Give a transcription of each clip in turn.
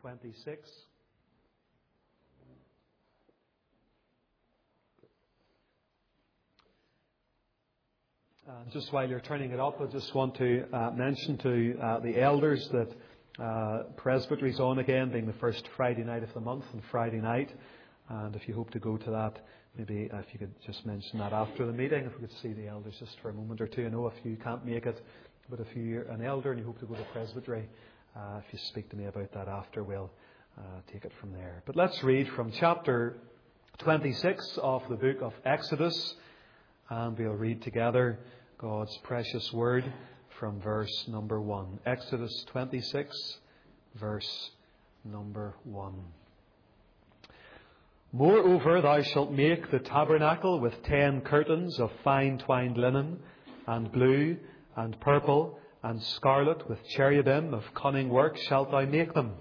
26. Just while you're turning it up, I just want to mention to the elders that Presbytery's on again, being the first Friday night of the month and Friday night. And if you hope to go to that, maybe if you could just mention that after the meeting, if we could see the elders just for a moment or two. I know if you can't make it, but if you're an elder and you hope to go to Presbytery, if you speak to me about that after, we'll take it from there. But let's read from chapter 26 of the book of Exodus, and we'll read together God's precious word from verse number 1. Exodus 26, verse number 1. Moreover, thou shalt make the tabernacle with 10 curtains of fine twined linen, and blue, and purple, and scarlet, with cherubim of cunning work shalt thou make them.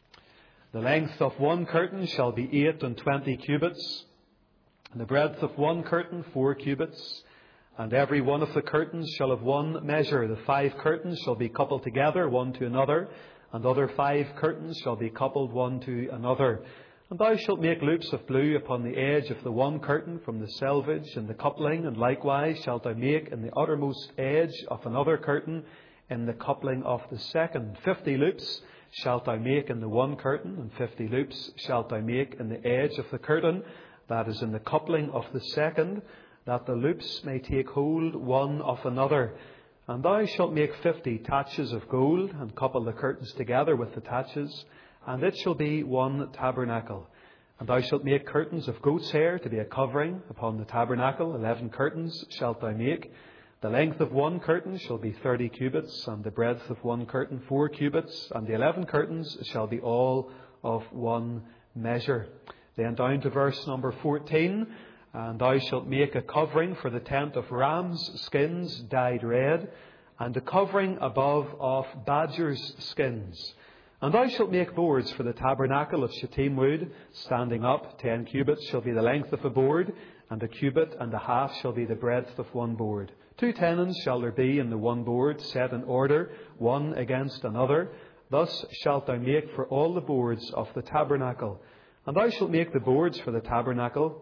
The length of one curtain shall be 28 cubits, and the breadth of one curtain 4 cubits, and every one of the curtains shall have one measure. The 5 curtains shall be coupled together, one to another, and other 5 curtains shall be coupled one to another. And thou shalt make loops of blue upon the edge of the one curtain from the selvage and the coupling, and likewise shalt thou make in the uttermost edge of another curtain in the coupling of the second. 50 loops shalt thou make in the one curtain, and 50 loops shalt thou make in the edge of the curtain that is in the coupling of the second, that the loops may take hold one of another. And thou shalt make 50 taches of gold, and couple the curtains together with the taches, and it shall be one tabernacle. And thou shalt make curtains of goat's hair to be a covering upon the tabernacle. 11 curtains shalt thou make. The length of one curtain shall be 30 cubits, and the breadth of one curtain 4 cubits, and the 11 curtains shall be all of one measure. Then down to verse number 14. And thou shalt make a covering for the tent of rams' skins dyed red, and a covering above of badgers' skins. And thou shalt make boards for the tabernacle of shittim wood, standing up. 10 cubits shall be the length of a board, and a cubit and a half shall be the breadth of one board. 2 tenons shall there be in the one board, set in order, one against another. Thus shalt thou make for all the boards of the tabernacle. And thou shalt make the boards for the tabernacle,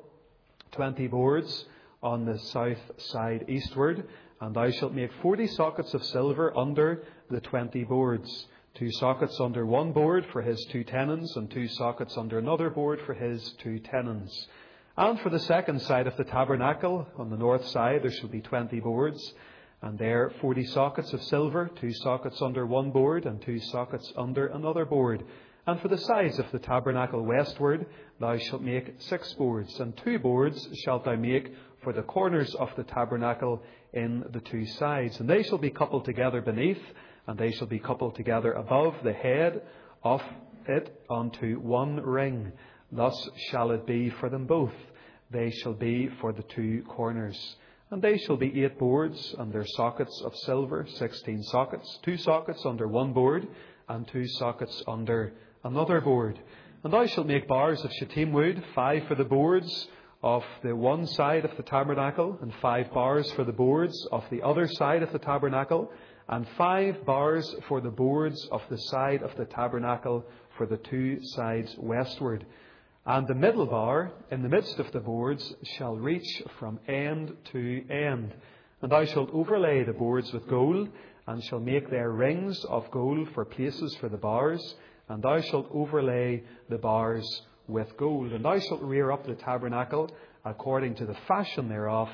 20 boards on the south side eastward. And thou shalt make 40 sockets of silver under the 20 boards. 2 sockets under one board for his 2 tenons, and 2 sockets under another board for his 2 tenons. And for the second side of the tabernacle, on the north side, there shall be 20 boards, and there 40 sockets of silver, 2 sockets under one board, and 2 sockets under another board. And for the sides of the tabernacle westward, thou shalt make 6 boards, and 2 boards shalt thou make for the corners of the tabernacle in the 2 sides. And they shall be coupled together beneath, and they shall be coupled together above the head of it unto one ring. Thus shall it be for them both. They shall be for the 2 corners. And they shall be 8 boards, and their sockets of silver, 16 sockets, 2 sockets under one board, and 2 sockets under another board. And thou shalt make bars of shittim wood, 5 for the boards of the one side of the tabernacle, and 5 bars for the boards of the other side of the tabernacle, and 5 bars for the boards of the side of the tabernacle for the 2 sides westward. And the middle bar in the midst of the boards shall reach from end to end. And thou shalt overlay the boards with gold, and shall make their rings of gold for places for the bars. And thou shalt overlay the bars with gold. And thou shalt rear up the tabernacle according to the fashion thereof,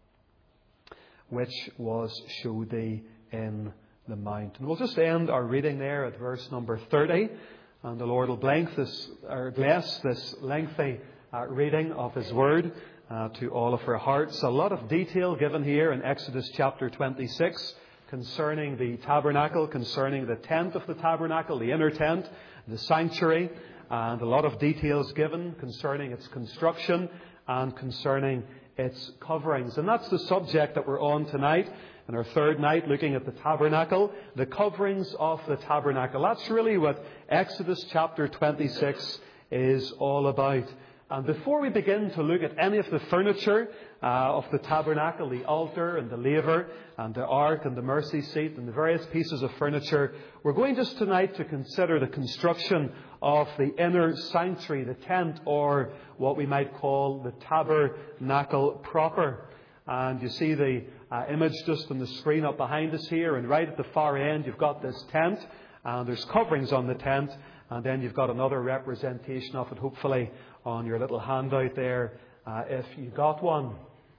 which was showed thee in the mount. And we'll just end our reading there at verse number 30. And the Lord will bless this lengthy reading of His Word to all of our hearts. A lot of detail given here in Exodus chapter 26 concerning the tabernacle, concerning the tent of the tabernacle, the inner tent, the sanctuary, and a lot of details given concerning its construction and concerning its coverings. And that's the subject that we're on tonight. In our third night, looking at the tabernacle, the coverings of the tabernacle. That's really what Exodus chapter 26 is all about. And before we begin to look at any of the furniture of the tabernacle, the altar and the laver and the ark and the mercy seat and the various pieces of furniture, we're going just tonight to consider the construction of the inner sanctuary, the tent, or what we might call the tabernacle proper. And you see the image just on the screen up behind us here, and right at the far end you've got this tent, and there's coverings on the tent, and then you've got another representation of it, hopefully, on your little handout there, if you got one.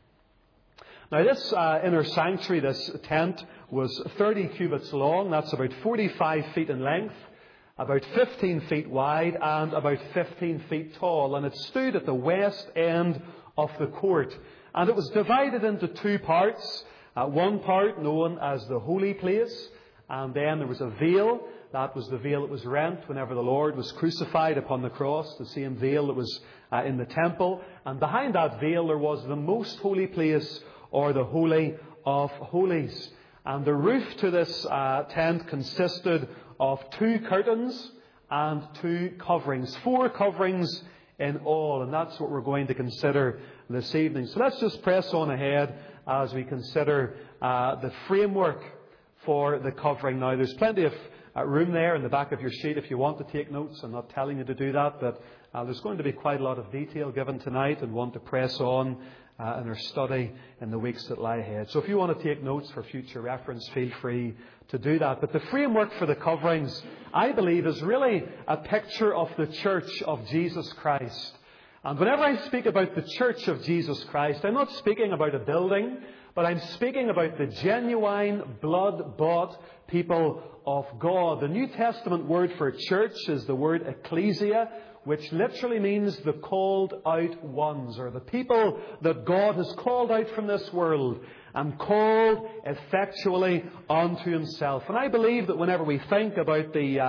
Now this inner sanctuary, this tent, was 30 cubits long. That's about 45 feet in length, about 15 feet wide, and about 15 feet tall. And it stood at the west end of the court. And it was divided into two parts. One part known as the holy place, and then there was a veil. That was the veil that was rent whenever the Lord was crucified upon the cross, the same veil that was in the temple. And behind that veil there was the most holy place, or the Holy of Holies. And the roof to this tent consisted of 2 curtains and 2 coverings. 4 coverings in all. And that's what we're going to consider this evening. So let's just press on ahead as we consider the framework for the covering. Now, there's plenty of room there in the back of your sheet if you want to take notes. I'm not telling you to do that, but there's going to be quite a lot of detail given tonight, and want to press on in our study in the weeks that lie ahead. So if you want to take notes for future reference, feel free to do that. But the framework for the coverings, I believe, is really a picture of the church of Jesus Christ. And whenever I speak about the church of Jesus Christ, I'm not speaking about a building, but I'm speaking about the genuine, blood-bought people of God. The New Testament word for church is the word ecclesia, which literally means the called out ones, or the people that God has called out from this world and called effectually unto Himself. And I believe that whenever we think about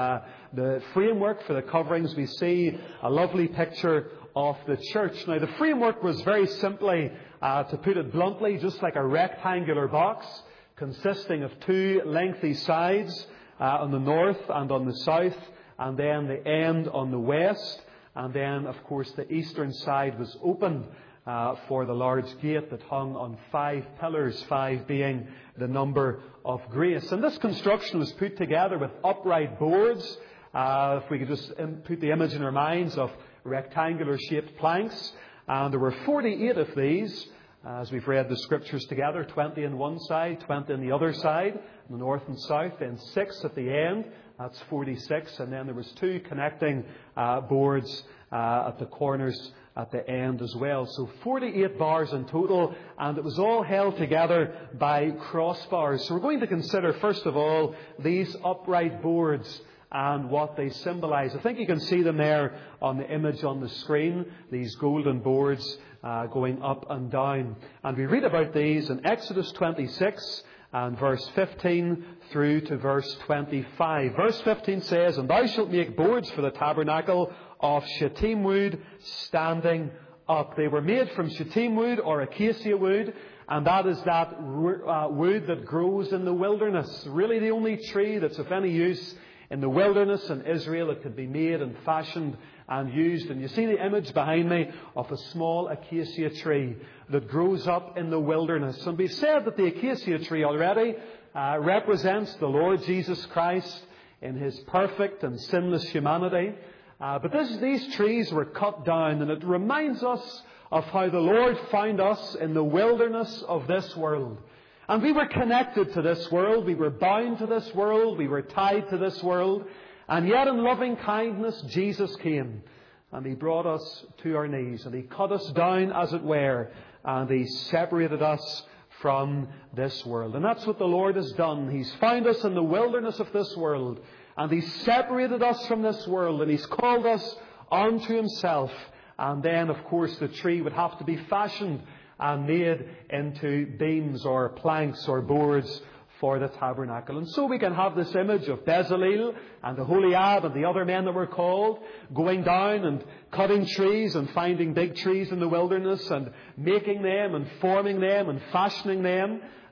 the framework for the coverings, we see a lovely picture of the church. Now, the framework was very simply, to put it bluntly, just like a rectangular box consisting of 2 lengthy sides on the north and on the south, and then the end on the west. And then, of course, the eastern side was opened for the large gate that hung on 5 pillars, 5 being the number of grace. And this construction was put together with upright boards. If we could just put the image in our minds of rectangular shaped planks. And there were 48 of these, as we've read the scriptures together, 20 on one side, 20 on the other side, the north and south, then 6 at the end. That's 46. And then there was 2 connecting boards at the corners at the end as well. So 48 bars in total, and it was all held together by crossbars. So we're going to consider, first of all, these upright boards and what they symbolize. I think you can see them there on the image on the screen, these golden boards going up and down. And we read about these in Exodus 26 and verse 15 through to verse 25. Verse 15 says, "And thou shalt make boards for the tabernacle of shittim wood standing up." They were made from shittim wood, or acacia wood, and that is that wood that grows in the wilderness. Really the only tree that's of any use in the wilderness in Israel. It could be made and fashioned and used. And you see the image behind me of a small acacia tree that grows up in the wilderness. And we've said that the acacia tree already represents the Lord Jesus Christ in His perfect and sinless humanity. But these trees were cut down, and it reminds us of how the Lord found us in the wilderness of this world. And we were connected to this world, we were bound to this world, we were tied to this world. And yet in loving kindness, Jesus came and He brought us to our knees, and He cut us down, as it were, and He separated us from this world. And that's what the Lord has done. He's found us in the wilderness of this world, and He's separated us from this world, and He's called us unto Himself. And then, of course, the tree would have to be fashioned and made into beams or planks or boards for the tabernacle. And so we can have this image of Bezalel and Aholiab and the other men that were called going down and cutting trees and finding big trees in the wilderness and making them and forming them and fashioning them.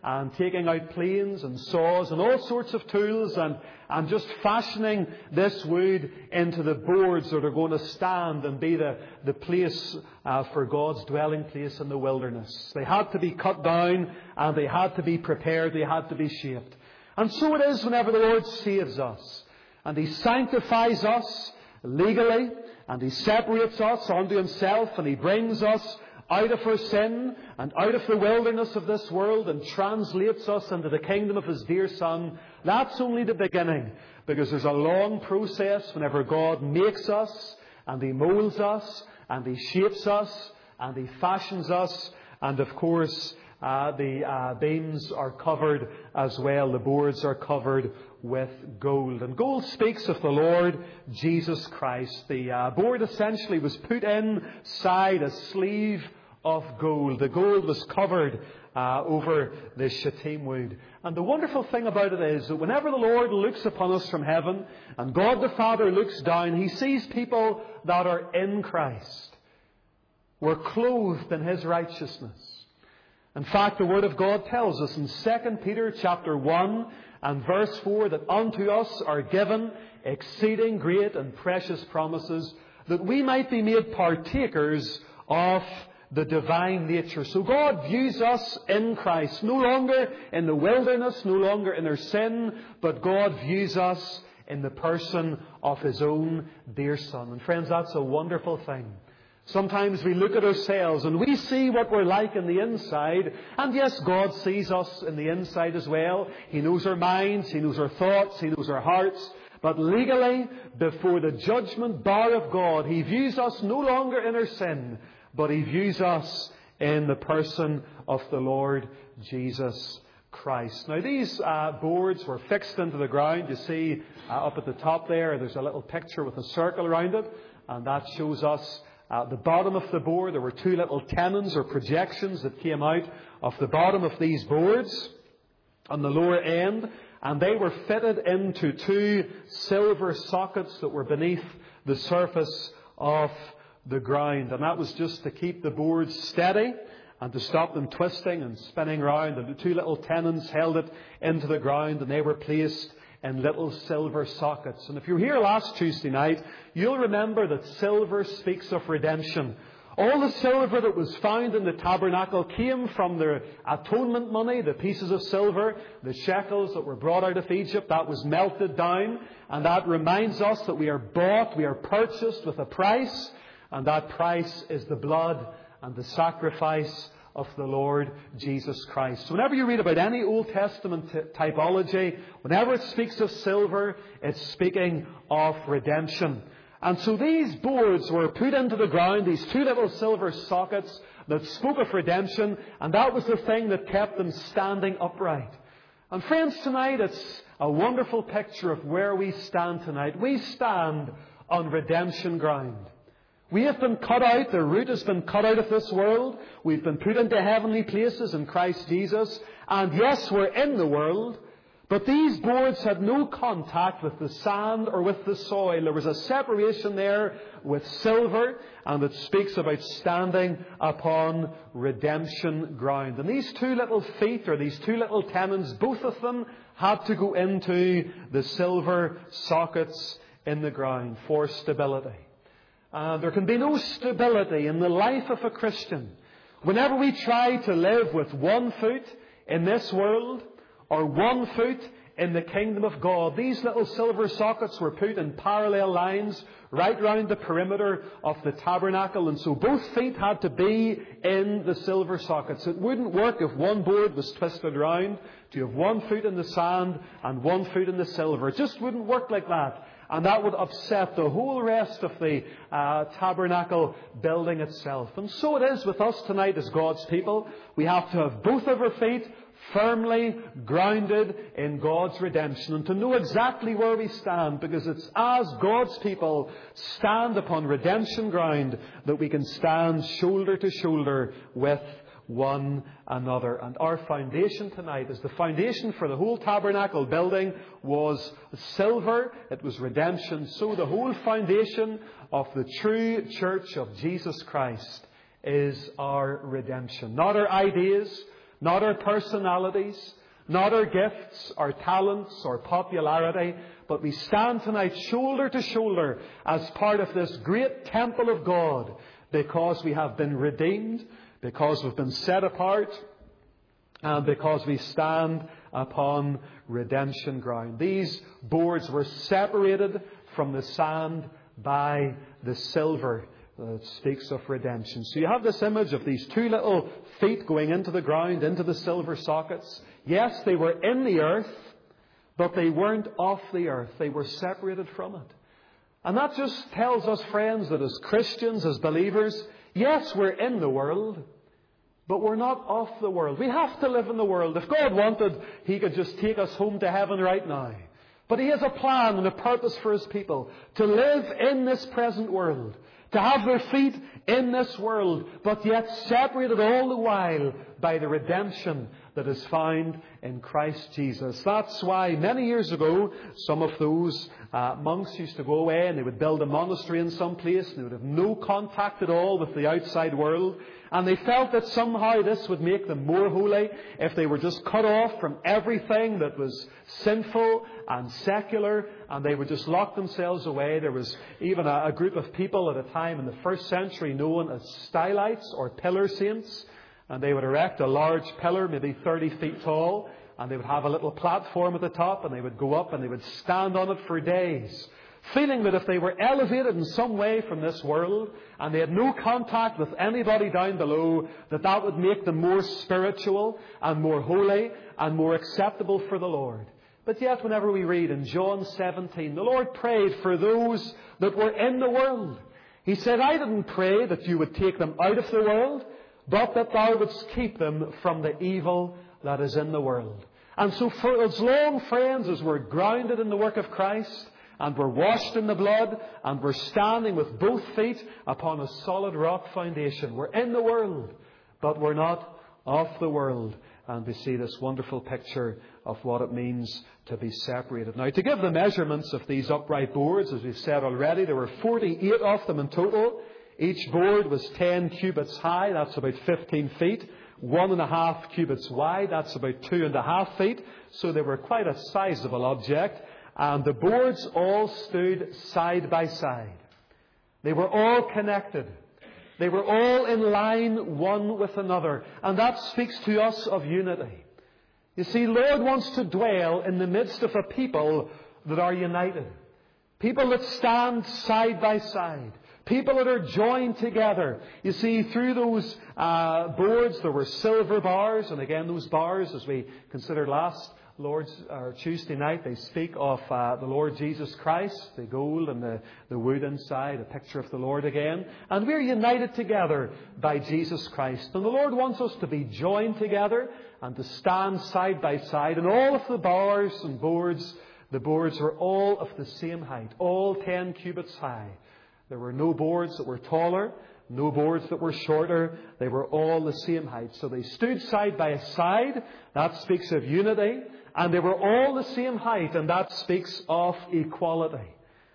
and taking out planes and saws and all sorts of tools and just fashioning this wood into the boards that are going to stand and be the place for God's dwelling place in the wilderness. They had to be cut down and they had to be prepared. They had to be shaped. And so it is whenever the Lord saves us. And He sanctifies us legally, and He separates us unto Himself, and He brings us out of our sin and out of the wilderness of this world and translates us into the kingdom of His dear Son. That's only the beginning, because there's a long process whenever God makes us and He molds us and He shapes us and He fashions us. And of course, the beams are covered as well. The boards are covered with gold. And gold speaks of the Lord Jesus Christ. The board essentially was put inside a sleeve of gold. The gold was covered over the shittim wood. And the wonderful thing about it is that whenever the Lord looks upon us from heaven and God the Father looks down, He sees people that are in Christ. We're clothed in His righteousness. In fact, the Word of God tells us in 2 Peter chapter 1 and verse 4 that unto us are given exceeding great and precious promises, that we might be made partakers of the divine nature. So God views us in Christ, no longer in the wilderness, no longer in our sin, but God views us in the person of His own dear Son. And friends, that's a wonderful thing. Sometimes we look at ourselves and we see what we're like in the inside. And yes, God sees us in the inside as well. He knows our minds, He knows our thoughts, He knows our hearts. But legally, before the judgment bar of God, He views us no longer in our sin, but He views us in the person of the Lord Jesus Christ. Now, these boards were fixed into the ground. You see up at the top there's a little picture with a circle around it. And that shows us at the bottom of the board, there were two little tenons or projections that came out of the bottom of these boards on the lower end, and they were fitted into two silver sockets that were beneath the surface of the ground. And that was just to keep the boards steady and to stop them twisting and spinning round. And the two little tenons held it into the ground, and they were placed in little silver sockets. And if you were here last Tuesday night, you'll remember that silver speaks of redemption. All the silver that was found in the tabernacle came from the atonement money, the pieces of silver, the shekels that were brought out of Egypt. That was melted down, and that reminds us that we are bought, we are purchased with a price, and that price is the blood and the sacrifice of the Lord Jesus Christ. So whenever you read about any Old Testament typology, whenever it speaks of silver, it's speaking of redemption. And so these boards were put into the ground, these two little silver sockets that spoke of redemption, and that was the thing that kept them standing upright. And friends, tonight it's a wonderful picture of where we stand tonight. We stand on redemption ground. We have been cut out, the root has been cut out of this world. We've been put into heavenly places in Christ Jesus. And yes, we're in the world, but these boards had no contact with the sand or with the soil. There was a separation there with silver, and it speaks about standing upon redemption ground. And these two little feet, or these two little tenons, both of them had to go into the silver sockets in the ground for stability. There can be no stability in the life of a Christian whenever we try to live with one foot in this world or one foot in the kingdom of God. These little silver sockets were put in parallel lines right round the perimeter of the tabernacle, and so both feet had to be in the silver sockets. It wouldn't work if one board was twisted around to have one foot in the sand and one foot in the silver. It just wouldn't work like that. And that would upset the whole rest of the tabernacle building itself. And so it is with us tonight as God's people. We have to have both of our feet firmly grounded in God's redemption, and to know exactly where we stand, because it's as God's people stand upon redemption ground that we can stand shoulder to shoulder with one another. And our foundation tonight, is the foundation for the whole tabernacle building, was silver. It was redemption. So the whole foundation of the true church of Jesus Christ is our redemption. Not our ideas, not our personalities, not our gifts, our talents, or popularity, but we stand tonight shoulder to shoulder as part of this great temple of God because we have been redeemed, because we've been set apart, and because we stand upon redemption ground. These boards were separated from the sand by the silver that speaks of redemption. So you have this image of these two little feet going into the ground, into the silver sockets. Yes, they were in the earth, but they weren't of the earth. They were separated from it. And that just tells us, friends, that as Christians, as believers, yes, we're in the world, but we're not of the world. We have to live in the world. If God wanted, He could just take us home to heaven right now. But He has a plan and a purpose for His people to live in this present world, to have their feet in this world, but yet separated all the while by the redemption that is found in Christ Jesus. That's why many years ago, some of those monks used to go away and they would build a monastery in some place and they would have no contact at all with the outside world. And they felt that somehow this would make them more holy if they were just cut off from everything that was sinful and secular, and they would just lock themselves away. There was even a group of people at a time in the first century known as stylites or pillar saints, and they would erect a large pillar, maybe 30 feet tall, and they would have a little platform at the top, and they would go up and they would stand on it for days, feeling that if they were elevated in some way from this world and they had no contact with anybody down below, that would make them more spiritual and more holy and more acceptable for the Lord. But yet, whenever we read in John 17, the Lord prayed for those that were in the world. He said, I didn't pray that you would take them out of the world, but that thou wouldst keep them from the evil that is in the world. And so for as long, friends, as we're grounded in the work of Christ, and we're washed in the blood, and we're standing with both feet upon a solid rock foundation, we're in the world, but we're not of the world. And we see this wonderful picture of what it means to be separated. Now, to give the measurements of these upright boards, as we've said already, there were 48 of them in total. Each board was 10 cubits high, that's about 15 feet. 1.5 cubits wide, that's about 2.5 feet. So they were quite a sizable object. And the boards all stood side by side. They were all connected. They were all in line one with another. And that speaks to us of unity. You see, Lord wants to dwell in the midst of a people that are united. People that stand side by side. People that are joined together. You see, through those boards there were silver bars. And again, those bars, as we considered last Tuesday night, they speak of the Lord Jesus Christ, the gold and the wood inside, a picture of the Lord again. And we're united together by Jesus Christ. And the Lord wants us to be joined together and to stand side by side. And all of the bars and boards, the boards were all of the same height, all 10 cubits high. There were no boards that were taller, no boards that were shorter. They were all the same height. So they stood side by side. That speaks of unity. And they were all the same height, and that speaks of equality.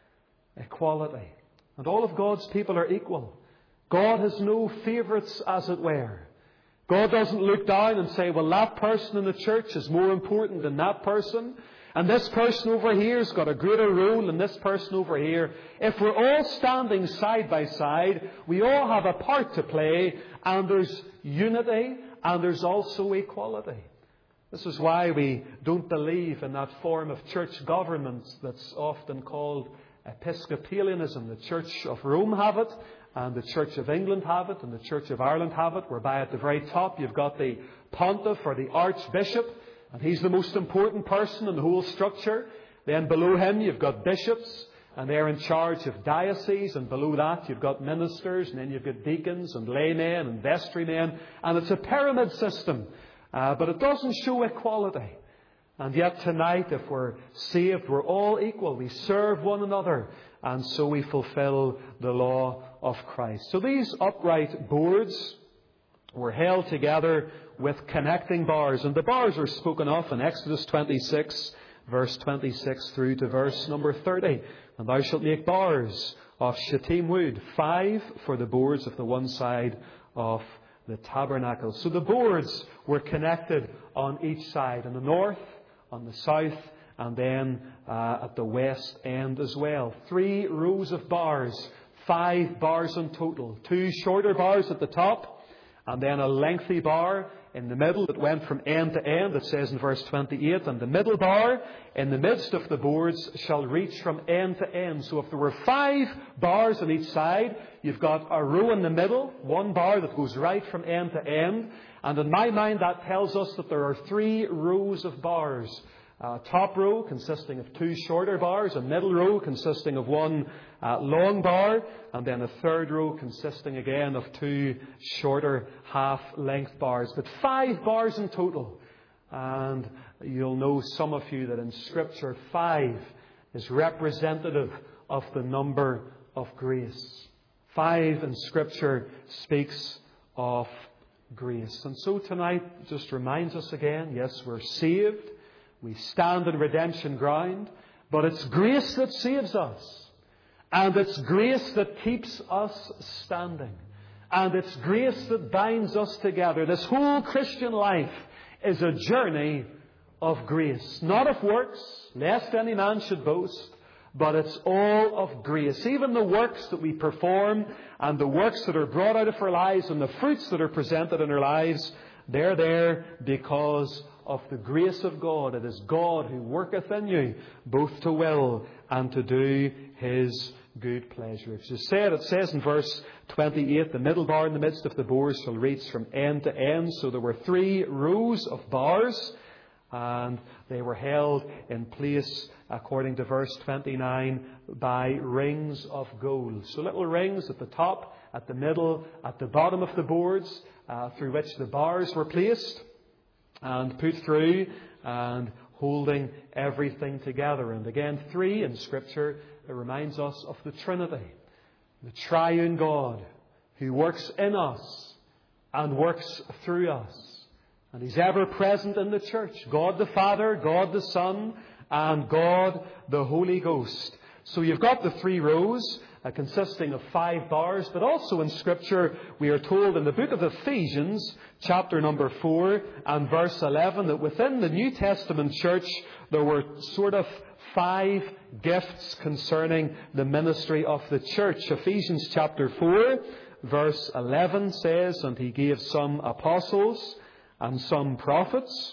Equality. And all of God's people are equal. God has no favourites, as it were. God doesn't look down and say, well, that person in the church is more important than that person, and this person over here has got a greater role than this person over here. If we're all standing side by side, we all have a part to play, and there's unity, and there's also equality. This is why we don't believe in that form of church government that's often called Episcopalianism. The Church of Rome have it, and the Church of England have it, and the Church of Ireland have it, whereby at the very top you've got the pontiff or the archbishop, and he's the most important person in the whole structure. Then below him you've got bishops, and they're in charge of dioceses, and below that you've got ministers, and then you've got deacons and laymen and vestrymen, and it's a pyramid system. But it doesn't show equality. And yet tonight, if we're saved, we're all equal. We serve one another. And so we fulfill the law of Christ. So these upright boards were held together with connecting bars. And the bars are spoken of in Exodus 26, verse 26 through to verse number 30. And thou shalt make bars of shittim wood, 5 for the boards of the one side of the tabernacle. So the boards were connected on each side, on the north, on the south, and then at the west end as well. 3 rows of bars, 5 bars in total. 2 shorter bars at the top, and then a lengthy bar in the middle that went from end to end. It says in verse 28, and the middle bar in the midst of the boards shall reach from end to end. So if there were 5 bars on each side, you've got a row in the middle, 1 bar that goes right from end to end. And in my mind, that tells us that there are 3 rows of bars. Top row consisting of 2 shorter bars, a middle row consisting of 1 long bar, and then a third row consisting again of 2 shorter half-length bars. But 5 bars in total. And you'll know, some of you, that in Scripture 5 is representative of the number of grace. 5 in Scripture speaks of grace. And so tonight just reminds us again, yes, we're saved. We stand on redemption ground, but it's grace that saves us. And it's grace that keeps us standing. And it's grace that binds us together. This whole Christian life is a journey of grace. Not of works, lest any man should boast, but it's all of grace. Even the works that we perform and the works that are brought out of our lives and the fruits that are presented in our lives, they're there because of the grace of God. It is God who worketh in you, both to will and to do His good pleasure. As you said, it says in verse 28, the middle bar in the midst of the boards shall reach from end to end. So there were 3 rows of bars, and they were held in place, according to verse 29, by rings of gold. So little rings at the top, at the middle, at the bottom of the boards, through which the bars were placed and put through and holding everything together. And again, 3 in Scripture, it reminds us of the Trinity, the triune God who works in us and works through us. And He's ever present in the church. God the Father, God the Son, and God the Holy Ghost. So you've got the 3 rows consisting of 5 bars, but also in Scripture we are told in the book of Ephesians, chapter number 4 and verse 11, that within the New Testament church there were sort of 5 gifts concerning the ministry of the church. Ephesians chapter 4 verse 11 says, and He gave some apostles and some prophets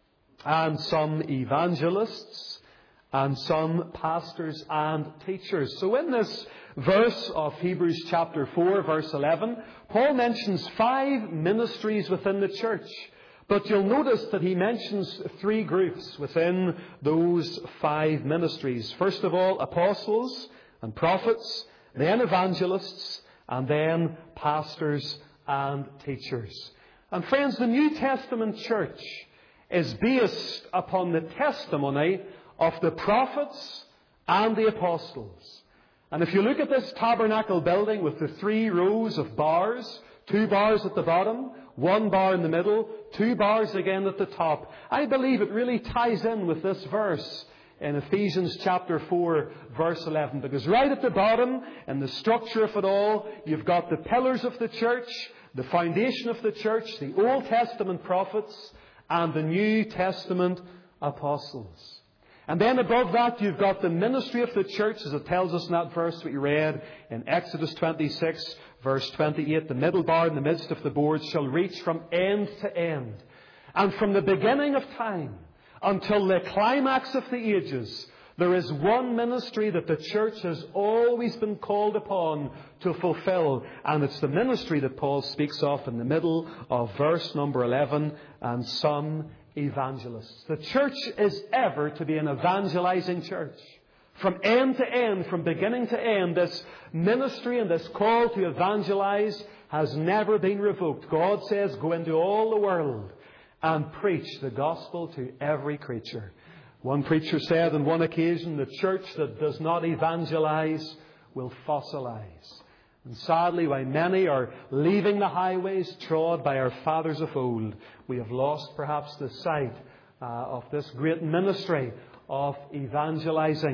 and some evangelists and some pastors and teachers. So in this verse of Hebrews chapter 4 verse 11, Paul mentions 5 ministries within the church. But you'll notice that he mentions 3 groups within those 5 ministries. First of all, apostles and prophets, then evangelists, and then pastors and teachers. And friends, the New Testament church is based upon the testimony of the prophets and the apostles. And if you look at this tabernacle building with the 3 rows of bars, 2 bars at the bottom, 1 bar in the middle, 2 bars again at the top, I believe it really ties in with this verse in Ephesians chapter 4 verse 11. Because right at the bottom, in the structure of it all, you've got the pillars of the church, the foundation of the church, the Old Testament prophets, and the New Testament apostles. And then above that, you've got the ministry of the church, as it tells us in that verse we read in Exodus 26, verse 28. The middle bar in the midst of the boards shall reach from end to end. And from the beginning of time until the climax of the ages, there is one ministry that the church has always been called upon to fulfill. And it's the ministry that Paul speaks of in the middle of verse number 11, and some evangelists. The church is ever to be an evangelizing church. From end to end, from beginning to end, this ministry and this call to evangelize has never been revoked. God says, go into all the world and preach the gospel to every creature. One preacher said on one occasion, the church that does not evangelize will fossilize. And sadly, while many are leaving the highways trod by our fathers of old, we have lost perhaps the sight of this great ministry of evangelizing.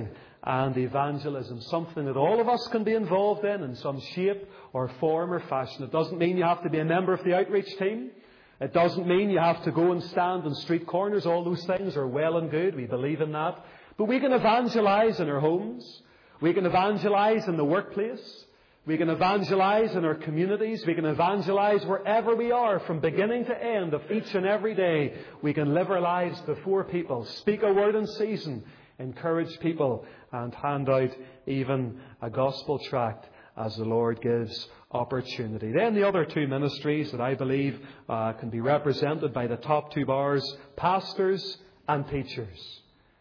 and evangelism. Something that all of us can be involved in some shape or form or fashion. It doesn't mean you have to be a member of the outreach team. It doesn't mean you have to go and stand on street corners. All those things are well and good. We believe in that. But we can evangelize in our homes. We can evangelize in the workplace. We can evangelize in our communities. We can evangelize wherever we are, from beginning to end of each and every day. We can live our lives before people, speak a word in season, encourage people, and hand out even a gospel tract as the Lord gives opportunity. Then the other two ministries that I believe can be represented by the top two bars: pastors and teachers.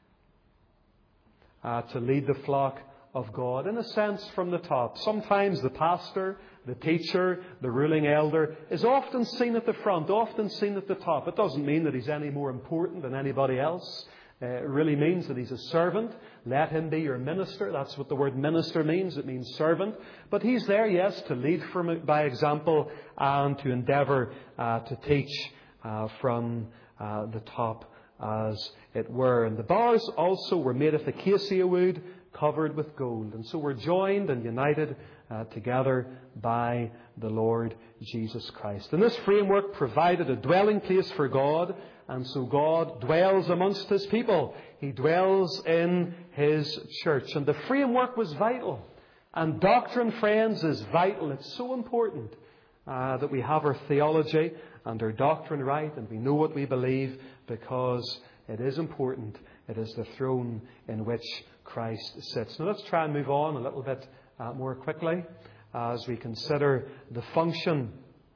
To lead the flock of God, in a sense, from the top. Sometimes the pastor, the teacher, the ruling elder is often seen at the front, often seen at the top. It doesn't mean that he's any more important than anybody else. It really means that he's a servant. Let him be your minister. That's what the word minister means. It means servant. But he's there, yes, to lead by example and to endeavour to teach from the top, as it were. And the bars also were made of acacia wood, covered with gold. And so we're joined and united together by the Lord Jesus Christ. And this framework provided a dwelling place for God, and so God dwells amongst His people. He dwells in His church. And the framework was vital. And doctrine, friends, is vital. It's so important that we have our theology and our doctrine right, and we know what we believe, because it is important. It is the throne in which Christ sits. Now let's try and move on a little bit more quickly as we consider the function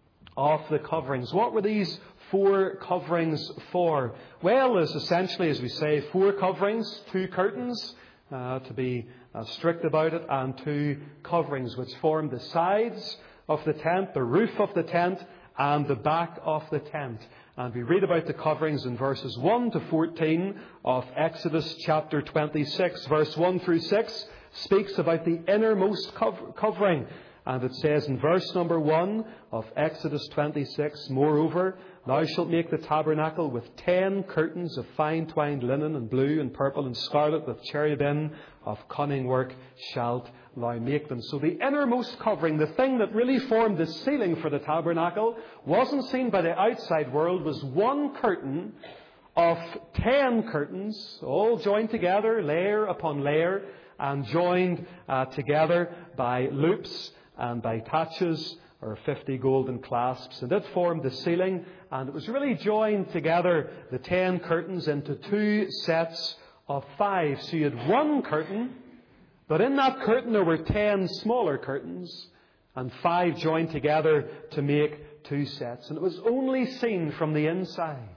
of the coverings. What were these 4 coverings for? Well, there's essentially, as we say, 4 coverings, 2 curtains, to be strict about it, and 2 coverings which form the sides of the tent, the roof of the tent, and the back of the tent. And we read about the coverings in verses 1 to 14 of Exodus chapter 26. Verse 1 through 6 speaks about the innermost covering. And it says in verse number 1 of Exodus 26, "Moreover, thou shalt make the tabernacle with 10 curtains of fine twined linen, and blue and purple and scarlet, with cherubim of cunning work shalt thou make them." So the innermost covering, the thing that really formed the ceiling for the tabernacle, wasn't seen by the outside world, was one curtain of 10 curtains, all joined together, layer upon layer, and joined together by loops and by taches, or 50 golden clasps. And it formed the ceiling, and it was really joined together, the 10 curtains, into 2 sets of 5. So you had one curtain, but in that curtain there were 10 smaller curtains, and 5 joined together to make 2 sets. And it was only seen from the inside.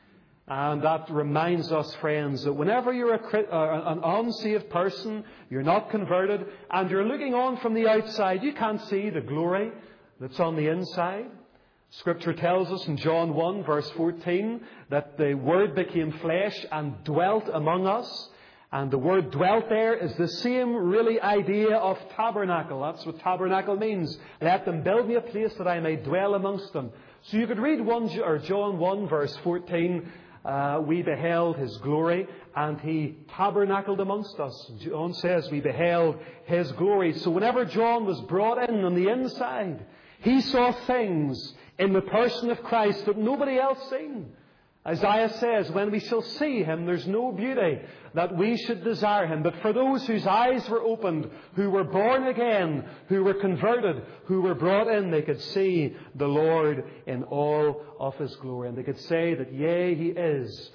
And that reminds us, friends, that whenever you're an unsaved person, you're not converted, and you're looking on from the outside, you can't see the glory that's on the inside. Scripture tells us in John 1 verse 14 that the Word became flesh and dwelt among us. And the word dwelt there is the same really idea of tabernacle. That's what tabernacle means. Let them build me a place that I may dwell amongst them. So you could read John 1 verse 14, we beheld His glory, and He tabernacled amongst us. John says we beheld His glory. So whenever John was brought in on the inside, he saw things in the person of Christ that nobody else seen. Isaiah says, when we shall see Him, there's no beauty that we should desire Him. But for those whose eyes were opened, who were born again, who were converted, who were brought in, they could see the Lord in all of His glory. And they could say that, yea, He is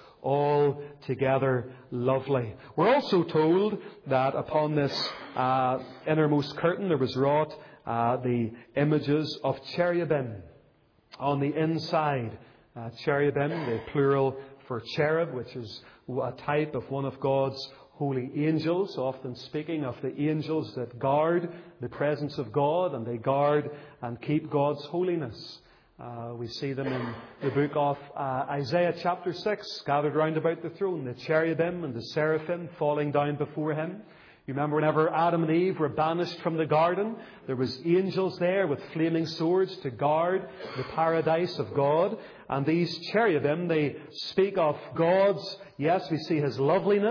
altogether lovely. We're also told that upon this innermost curtain there was wrought the images of cherubim on the inside. Cherubim, the plural for cherub, which is a type of one of God's holy angels, often speaking of the angels that guard the presence of God, and they guard and keep God's holiness. We see them in the book of Isaiah chapter 6, gathered round about the throne, the cherubim and the seraphim falling down before Him. You remember whenever Adam and Eve were banished from the garden, there was angels there with flaming swords to guard the paradise of God. And these cherubim, they speak of God's, yes, we see His loveliness,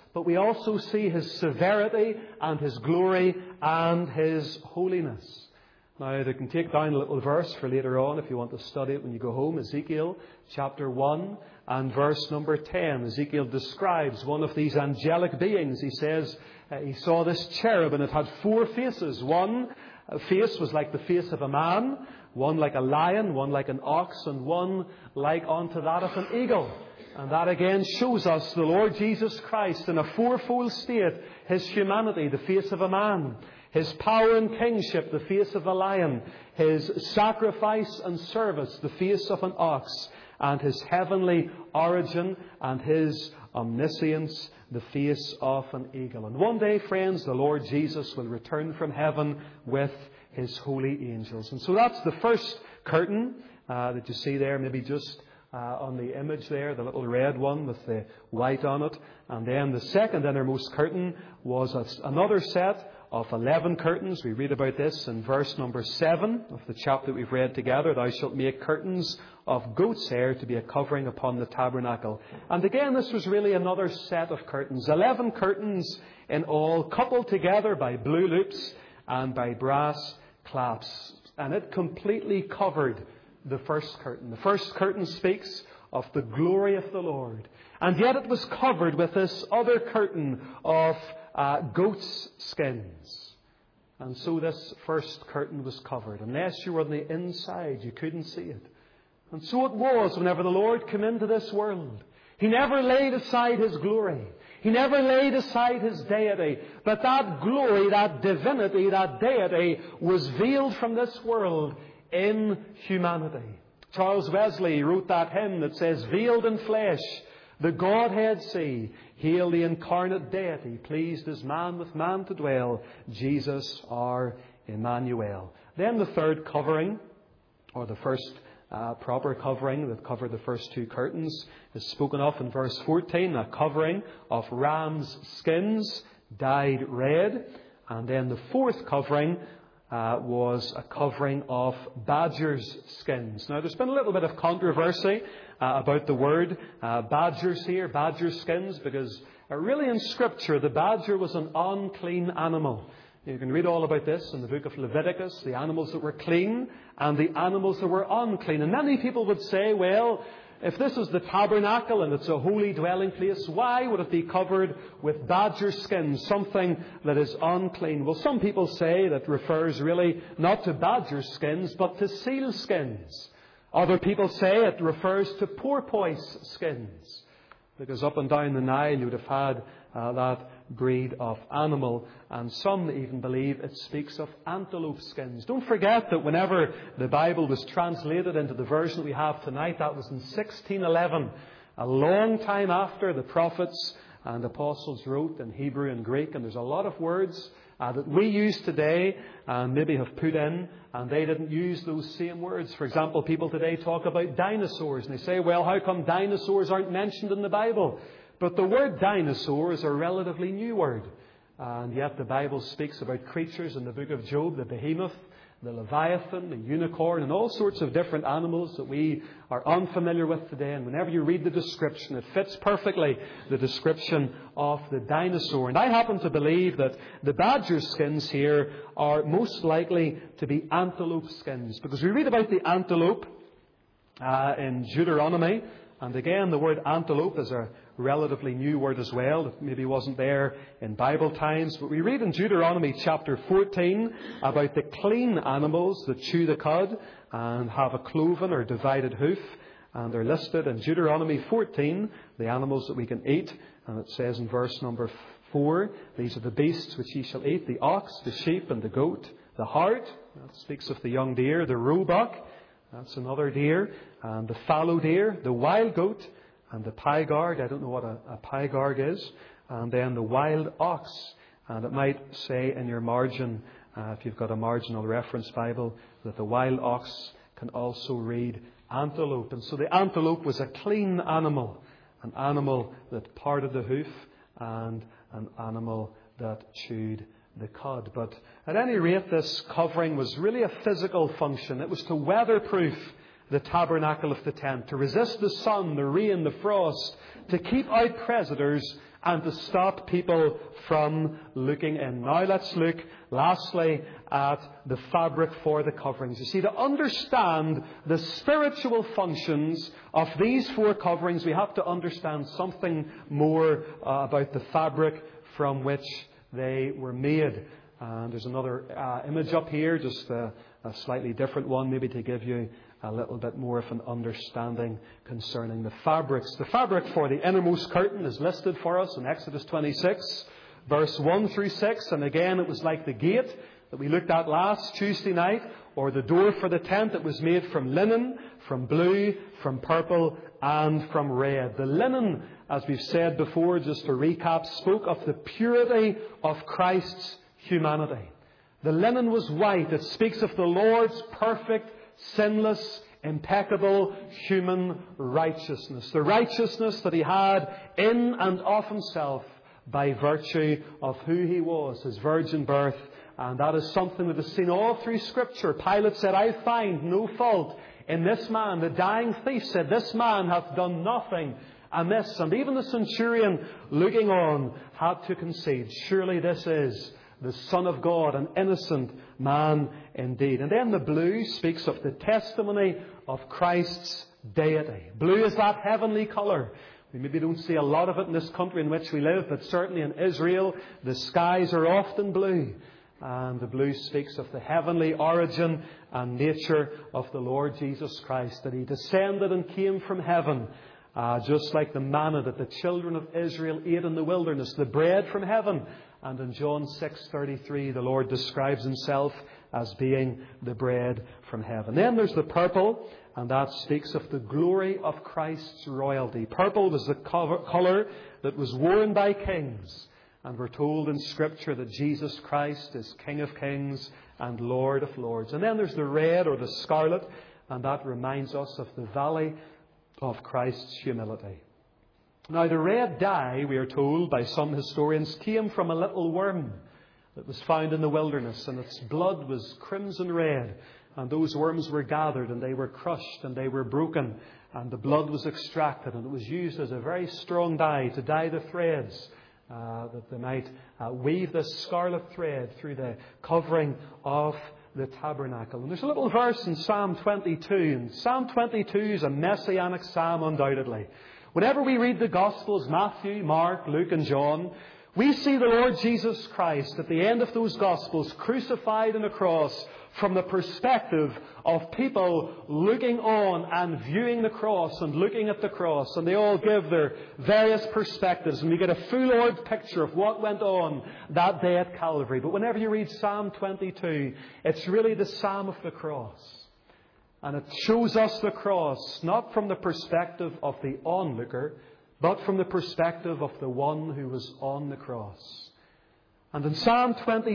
but we also see His severity and His glory and His holiness. Now, they can take down a little verse for later on if you want to study it when you go home. Ezekiel chapter 1 and verse number 10. Ezekiel describes one of these angelic beings. He says he saw this cherub and it had 4 faces. One face was like the face of a man, one like a lion, one like an ox, and one like unto that of an eagle. And that again shows us the Lord Jesus Christ in a 4-fold state. His humanity, the face of a man. His power and kingship, the face of a lion. His sacrifice and service, the face of an ox. And His heavenly origin and His omniscience, the face of an eagle. And one day, friends, the Lord Jesus will return from heaven with His holy angels. And so that's the first curtain that you see there, maybe just on the image there, the little red one with the white on it. And then the second innermost curtain was another set of 11 curtains. We read about this in verse number 7 of the chapter we've read together. Thou shalt make curtains of goat's hair to be a covering upon the tabernacle. And again, this was really another set of curtains. 11 curtains in all, coupled together by blue loops and by brass clasps. And it completely covered the first curtain. The first curtain speaks of the glory of the Lord. And yet it was covered with this other curtain of goat's skins. And so this first curtain was covered. Unless you were on the inside, you couldn't see it. And so it was whenever the Lord came into this world. He never laid aside His glory. He never laid aside His deity. But that glory, that divinity, that deity was veiled from this world in humanity. Charles Wesley wrote that hymn that says, "Veiled in flesh, the Godhead see. Hail the incarnate deity, pleased as man with man to dwell. Jesus our Emmanuel." Then the third covering, or the first proper covering that covered the first 2 curtains, is spoken of in verse 14, a covering of ram's skins dyed red. And then the fourth covering was a covering of badger's skins. Now, there's been a little bit of controversy about the word badgers here, badger skins, because really in Scripture, the badger was an unclean animal. You can read all about this in the book of Leviticus, the animals that were clean and the animals that were unclean. And many people would say, well, if this is the tabernacle and it's a holy dwelling place, why would it be covered with badger skins, something that is unclean? Well, some people say that refers really not to badger skins, but to seal skins. Other people say it refers to porpoise skins, because up and down the Nile you would have had that breed of animal, and some even believe it speaks of antelope skins. Don't forget that whenever the Bible was translated into the version we have tonight, that was in 1611, a long time after the prophets and apostles wrote in Hebrew and Greek. And there's a lot of words that we use today and maybe have put in, and they didn't use those same words. For example, people today talk about dinosaurs, and they say, well, how come dinosaurs aren't mentioned in the Bible? But the word dinosaur is a relatively new word. And yet the Bible speaks about creatures in the book of Job, the behemoth, the leviathan, the unicorn, and all sorts of different animals that we are unfamiliar with today. And whenever you read the description, it fits perfectly the description of the dinosaur. And I happen to believe that the badger skins here are most likely to be antelope skins, because we read about the antelope in Deuteronomy. And again, the word antelope is a relatively new word as well, that maybe wasn't there in Bible times. But we read in Deuteronomy chapter 14 about the clean animals that chew the cud and have a cloven or divided hoof. And they're listed in Deuteronomy 14, the animals that we can eat. And it says in verse number 4, these are the beasts which ye shall eat: the ox, the sheep, and the goat. The hart, that speaks of the young deer. The roebuck, that's another deer. And the fallow deer, the wild goat, and the pygarg. I don't know what a pygarg is. And then the wild ox. And it might say in your margin, if you've got a marginal reference Bible, that the wild ox can also read antelope. And so the antelope was a clean animal, an animal that parted the hoof, and an animal that chewed the cud. But at any rate, this covering was really a physical function. It was to weatherproof the tabernacle of the tent, to resist the sun, the rain, the frost, to keep out predators and to stop people from looking in. Now let's look lastly at the fabric for the coverings. You see, to understand the spiritual functions of these four coverings, we have to understand something more about the fabric from which they were made. And there's another image up here, just a slightly different one, maybe to give you a little bit more of an understanding concerning the fabrics. The fabric for the innermost curtain is listed for us in Exodus 26, verse 1 through 6. And again, it was like the gate that we looked at last Tuesday night, or the door for the tent. It was made from linen, from blue, from purple, and from red. The linen, as we've said before, just to recap, spoke of the purity of Christ's humanity. The linen was white. It speaks of the Lord's perfect, sinless, impeccable human righteousness. The righteousness that He had in and of Himself by virtue of who He was, His virgin birth. And that is something that is seen all through Scripture. Pilate said, I find no fault in this man. The dying thief said, this man hath done nothing amiss. And even the centurion, looking on, had to concede, surely this is the Son of God, an innocent man indeed. And then the blue speaks of the testimony of Christ's deity. Blue is that heavenly colour. We maybe don't see a lot of it in this country in which we live, but certainly in Israel, the skies are often blue. And the blue speaks of the heavenly origin and nature of the Lord Jesus Christ, that He descended and came from heaven, just like the manna that the children of Israel ate in the wilderness, the bread from heaven. And in John 6:33, the Lord describes Himself as being the bread from heaven. Then there's the purple, and that speaks of the glory of Christ's royalty. Purple was the colour that was worn by kings. And we're told in Scripture that Jesus Christ is King of kings and Lord of lords. And then there's the red, or the scarlet, and that reminds us of the valley of Christ's humility. Now, the red dye, we are told by some historians, came from a little worm that was found in the wilderness, and its blood was crimson red. And those worms were gathered, and they were crushed, and they were broken, and the blood was extracted, and it was used as a very strong dye to dye the threads, that they might weave this scarlet thread through the covering of the tabernacle. And there's a little verse in Psalm 22, and Psalm 22 is a messianic psalm undoubtedly. Whenever we read the Gospels, Matthew, Mark, Luke and John, we see the Lord Jesus Christ at the end of those Gospels crucified on a cross from the perspective of people looking on and viewing the cross and looking at the cross. And they all give their various perspectives, and we get a full-orbed picture of what went on that day at Calvary. But whenever you read Psalm 22, it's really the Psalm of the cross. And it shows us the cross not from the perspective of the onlooker, but from the perspective of the one who was on the cross. And in Psalm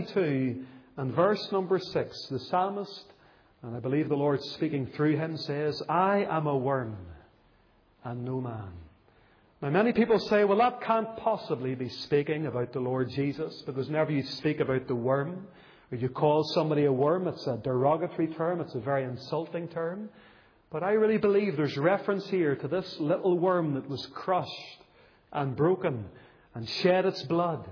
22 and verse number 6, the psalmist, and I believe the Lord speaking through him, says, I am a worm and no man. Now many people say, well, that can't possibly be speaking about the Lord Jesus, because whenever you speak about the worm, or you call somebody a worm, it's a derogatory term, it's a very insulting term. But I really believe there's reference here to this little worm that was crushed and broken and shed its blood,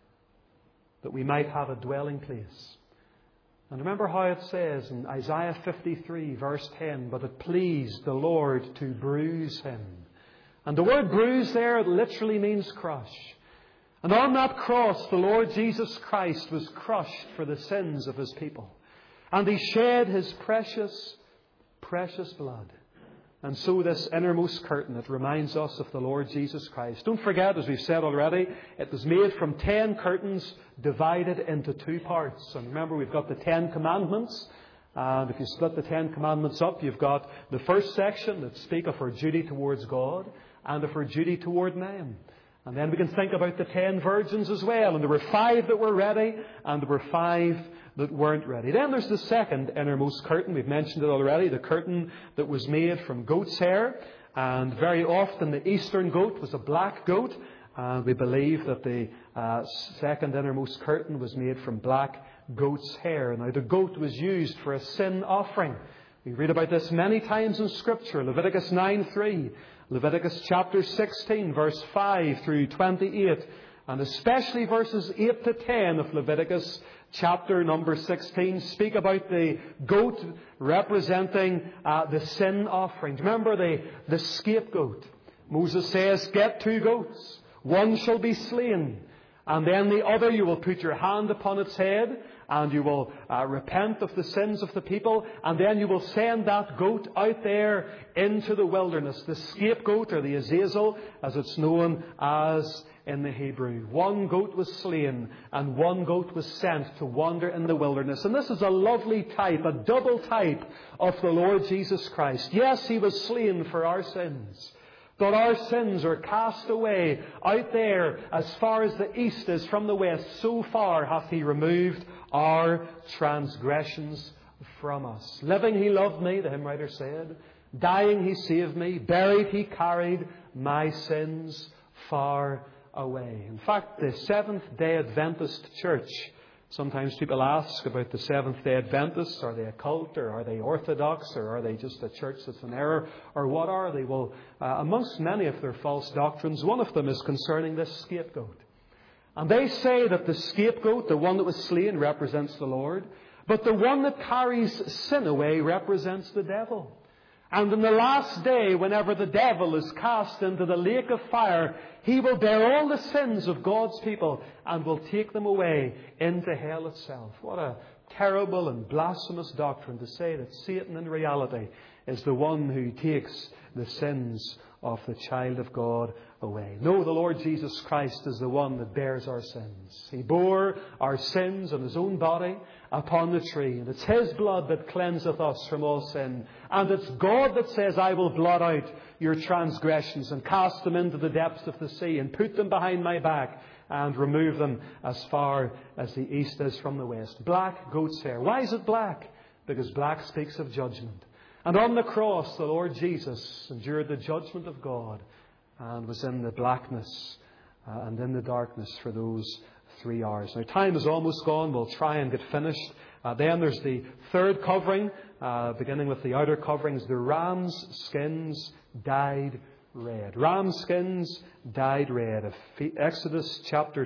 that we might have a dwelling place. And remember how it says in Isaiah 53 verse 10, but it pleased the Lord to bruise him. And the word bruise there, it literally means crush. And on that cross, the Lord Jesus Christ was crushed for the sins of His people. And He shed His precious, precious blood. And so this innermost curtain, it reminds us of the Lord Jesus Christ. Don't forget, as we've said already, it was made from 10 curtains divided into 2 parts. And remember, we've got the 10 Commandments. And if you split the 10 Commandments up, you've got the first section that speak of our duty towards God and of our duty toward men. And then we can think about the 10 virgins as well. And there were 5 that were ready, and there were 5 that weren't ready. Then there's the second innermost curtain. We've mentioned it already. The curtain that was made from goat's hair. And very often the eastern goat was a black goat. And we believe that the second innermost curtain was made from black goat's hair. Now the goat was used for a sin offering. We read about this many times in Scripture. Leviticus 9:3. Leviticus chapter 16, verse 5 through 28, and especially verses 8 to 10 of Leviticus chapter number 16 speak about the goat representing the sin offering. Remember the scapegoat. Moses says, get 2 goats. One shall be slain, and then the other you will put your hand upon its head, and you will repent of the sins of the people, and then you will send that goat out there into the wilderness. The scapegoat, or the Azazel, as it's known as in the Hebrew. 1 goat was slain, and 1 goat was sent to wander in the wilderness. And this is a lovely type, a double type of the Lord Jesus Christ. Yes, He was slain for our sins, but our sins are cast away out there as far as the east is from the west. So far hath He removed our transgressions from us. Living He loved me, the hymn writer said. Dying He saved me. Buried He carried my sins far away. In fact, the Seventh-day Adventist Church, sometimes people ask about the Seventh-day Adventists. Are they a cult, or are they orthodox, or are they just a church that's in error, or what are they? Well, amongst many of their false doctrines, one of them is concerning this scapegoat. And they say that the scapegoat, the one that was slain, represents the Lord, but the one that carries sin away represents the devil. And in the last day, whenever the devil is cast into the lake of fire, he will bear all the sins of God's people and will take them away into hell itself. What a terrible and blasphemous doctrine to say that Satan in reality is the one who takes the sins of the child of God away. No, the Lord Jesus Christ is the one that bears our sins. He bore our sins on His own body upon the tree. And it's His blood that cleanseth us from all sin. And it's God that says, I will blot out your transgressions and cast them into the depths of the sea and put them behind my back and remove them as far as the east is from the west. Black goat's hair. Why is it black? Because black speaks of judgment. And on the cross, the Lord Jesus endured the judgment of God and was in the blackness and in the darkness for those 3 hours. Now, time is almost gone. We'll try and get finished. Then there's the third covering, beginning with the outer coverings. The ram's skins dyed red. Ram skins dyed red. Exodus chapter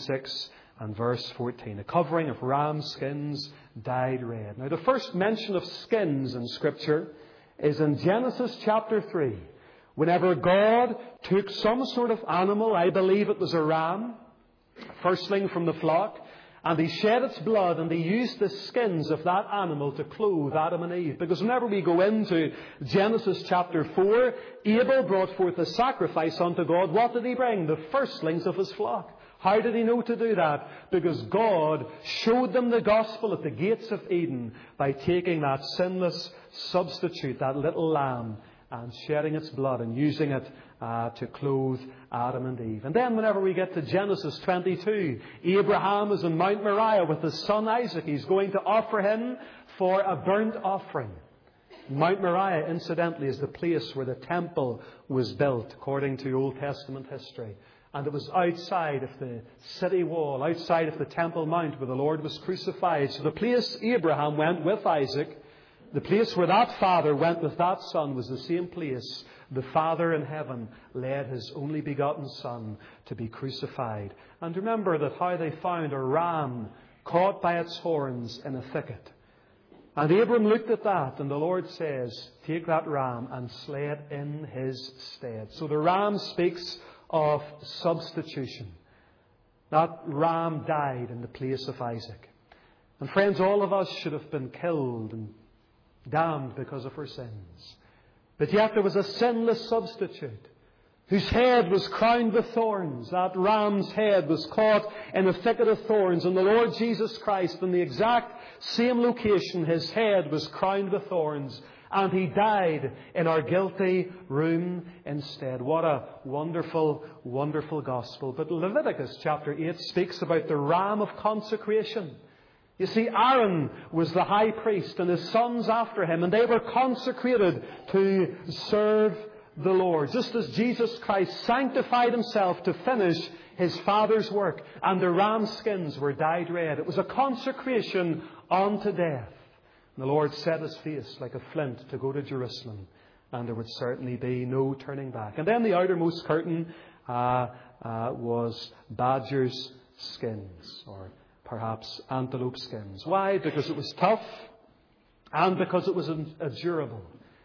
26 and verse 14. A covering of ram skins dyed red. Now, the first mention of skins in Scripture is in Genesis chapter 3. Whenever God took some sort of animal, I believe it was a ram, firstling from the flock, and He shed its blood, and He used the skins of that animal to clothe Adam and Eve. Because whenever we go into Genesis chapter 4, Abel brought forth a sacrifice unto God. What did he bring? The firstlings of his flock. How did he know to do that? Because God showed them the gospel at the gates of Eden by taking that sinless substitute, that little lamb, and shedding its blood and using it to clothe Adam and Eve. And then whenever we get to Genesis 22, Abraham is in Mount Moriah with his son Isaac. He's going to offer him for a burnt offering. Mount Moriah, incidentally, is the place where the temple was built, according to Old Testament history. And it was outside of the city wall, outside of the Temple Mount where the Lord was crucified. So the place Abraham went with Isaac, the place where that father went with that son, was the same place the Father in heaven led His only begotten Son to be crucified. And remember that how they found a ram caught by its horns in a thicket. And Abram looked at that, and the Lord says, take that ram and slay it in His stead. So the ram speaks of substitution. That ram died in the place of Isaac. And friends, all of us should have been killed and damned because of our sins. But yet there was a sinless substitute whose head was crowned with thorns. That ram's head was caught in a thicket of thorns. And the Lord Jesus Christ, in the exact same location, His head was crowned with thorns. And He died in our guilty room instead. What a wonderful, wonderful gospel. But Leviticus chapter 8 speaks about the ram of consecration. You see, Aaron was the high priest and his sons after him, and they were consecrated to serve the Lord. Just as Jesus Christ sanctified Himself to finish His Father's work, and the ram skins were dyed red. It was a consecration unto death. And the Lord set His face like a flint to go to Jerusalem and there would certainly be no turning back. And then the outermost curtain was badgers' skins, or perhaps antelope skins. Why? Because it was tough, and because it was endurable.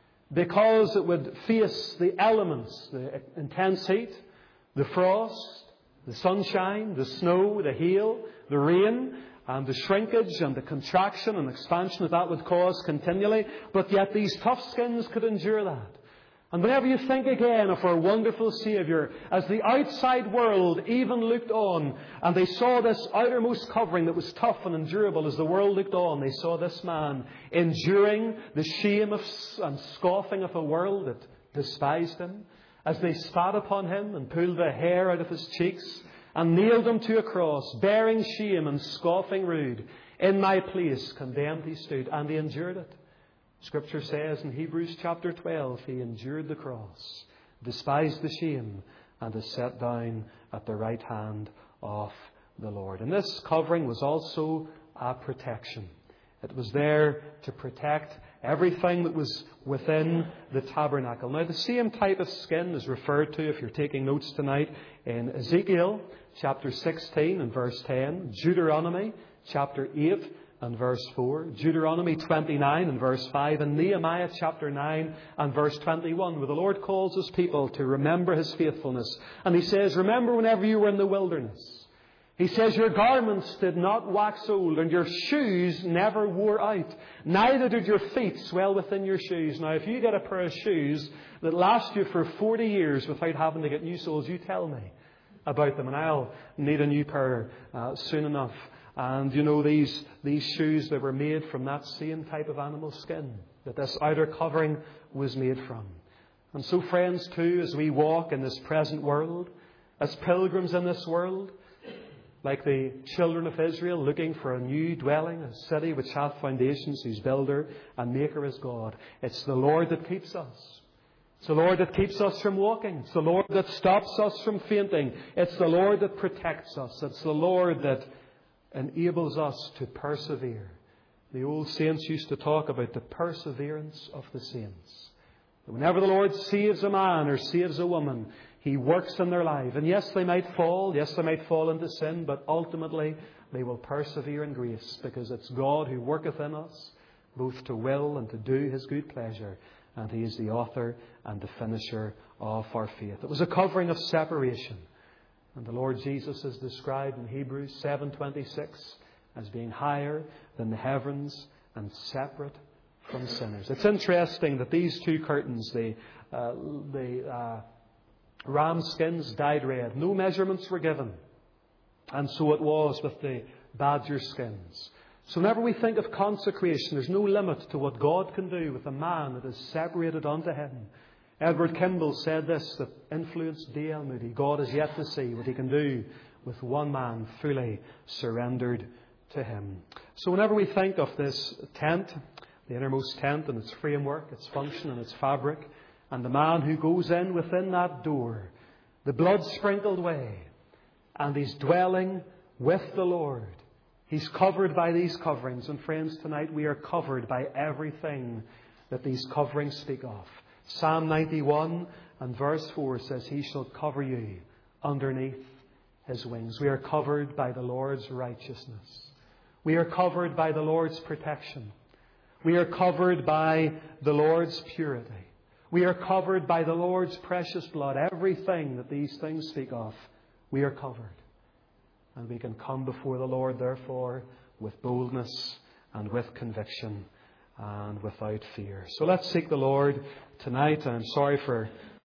Because it would face the elements, the intense heat, the frost, the sunshine, the snow, the hail, the rain, and the shrinkage and the contraction and expansion that would cause continually. But yet these tough skins could endure that. And whenever you think again of our wonderful Saviour, as the outside world even looked on, and they saw this outermost covering that was tough and endurable, as the world looked on, they saw this man enduring the shame and scoffing of a world that despised him, as they spat upon him and pulled the hair out of his cheeks and nailed him to a cross, bearing shame and scoffing rude. In my place condemned he stood, and he endured it. Scripture says in Hebrews chapter 12, he endured the cross, despised the shame, and is set down at the right hand of the Lord. And this covering was also a protection. It was there to protect everything that was within the tabernacle. Now, the same type of skin is referred to, if you're taking notes tonight, in Ezekiel chapter 16 and verse 10, Deuteronomy chapter 8 and verse 4, Deuteronomy 29 and verse 5, and Nehemiah chapter 9 and verse 21, where the Lord calls His people to remember His faithfulness. And He says, remember whenever you were in the wilderness. He says, your garments did not wax old, and your shoes never wore out. Neither did your feet swell within your shoes. Now, if you get a pair of shoes that last you for 40 years without having to get new soles, you tell me about them, and I'll need a new pair soon enough. And you know, these shoes, they were made from that same type of animal skin that this outer covering was made from. And so, friends, too, as we walk in this present world, as pilgrims in this world, like the children of Israel looking for a new dwelling, a city which hath foundations, whose builder and maker is God, it's the Lord that keeps us. It's the Lord that keeps us from walking. It's the Lord that stops us from fainting. It's the Lord that protects us. It's the Lord that enables us to persevere. The old saints used to talk about the perseverance of the saints. Whenever the Lord saves a man or saves a woman, He works in their life. And yes, they might fall. Yes, they might fall into sin. But ultimately, they will persevere in grace, because it's God who worketh in us, both to will and to do His good pleasure. And He is the author and the finisher of our faith. It was a covering of separation. And the Lord Jesus is described in Hebrews 7:26 as being higher than the heavens and separate from sinners. It's interesting that these two curtains, the ram skins dyed red, no measurements were given. And so it was with the badger skins. So whenever we think of consecration, there's no limit to what God can do with a man that is separated unto Him. Edward Kimball said this, that influenced D.L. Moody. God is yet to see what He can do with one man fully surrendered to Him. So whenever we think of this tent, the innermost tent and its framework, its function and its fabric, and the man who goes in within that door, the blood-sprinkled way, and he's dwelling with the Lord. He's covered by these coverings. And friends, tonight we are covered by everything that these coverings speak of. Psalm 91 and verse 4 says, He shall cover you underneath His wings. We are covered by the Lord's righteousness. We are covered by the Lord's protection. We are covered by the Lord's purity. We are covered by the Lord's precious blood. Everything that these things speak of, we are covered. And we can come before the Lord, therefore, with boldness and with conviction and without fear. So let's seek the Lord tonight. I'm sorry for